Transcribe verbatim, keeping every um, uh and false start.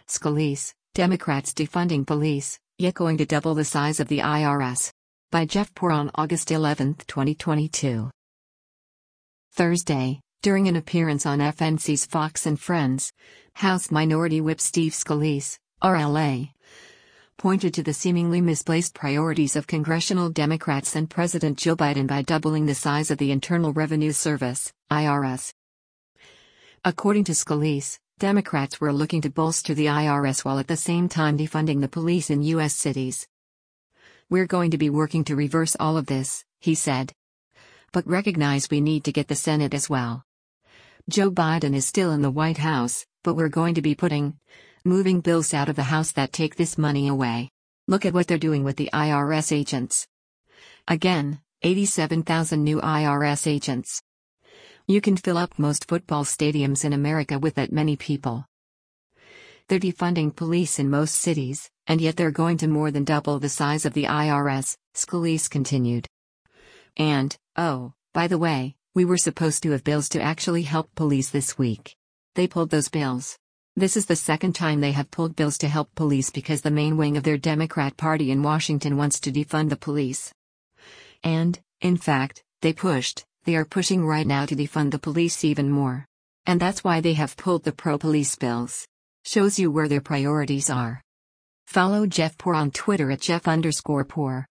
Scalise, Democrats defunding police, yet going to double the size of the I R S. By Jeff Poor on August eleventh, twenty twenty-two. Thursday, during an appearance on F N C's Fox and Friends, House Minority Whip Steve Scalise, R L A, pointed to the seemingly misplaced priorities of congressional Democrats and President Joe Biden by doubling the size of the Internal Revenue Service, I R S. According to Scalise, Democrats were looking to bolster the I R S while at the same time defunding the police in U S cities. "We're going to be working to reverse all of this," he said. "But recognize we need to get the Senate as well. Joe Biden is still in the White House, but we're going to be putting, moving bills out of the House that take this money away. Look at what they're doing with the I R S agents. Again, eighty-seven thousand new I R S agents. You can fill up most football stadiums in America with that many people. They're defunding police in most cities, and yet they're going to more than double the size of the I R S," Scalise continued. "And, oh, by the way, we were supposed to have bills to actually help police this week. They pulled those bills. This is the second time they have pulled bills to help police because the main wing of their Democrat Party in Washington wants to defund the police. And, in fact, they pushed, they are pushing right now to defund the police even more. And that's why they have pulled the pro-police bills. Shows you where their priorities are." Follow Jeff Poor on Twitter at Jeff underscore Poor.